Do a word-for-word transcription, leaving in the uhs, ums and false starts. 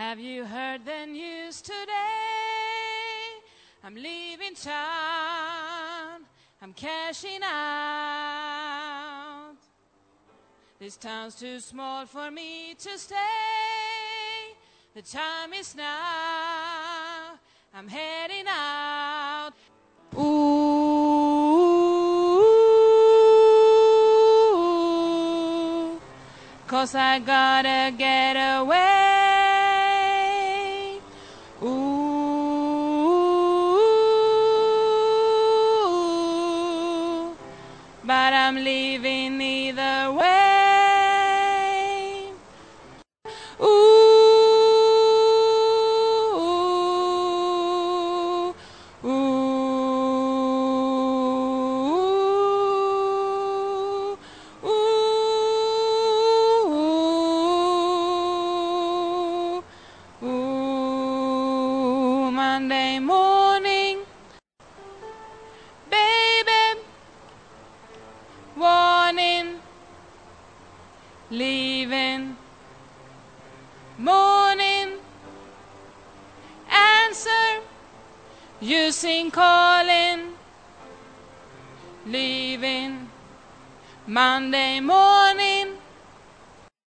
Have you heard the news today? I'm leaving town, I'm cashing out. This town's too small for me to stay. The time is now, I'm heading out. Ooh, 'cause I gotta get away. Ooh, but I'm leaving either way. Ooh, ooh, ooh, ooh, Monday morning, baby, warning, leaving, morning, answer, using calling, leaving, Monday morning,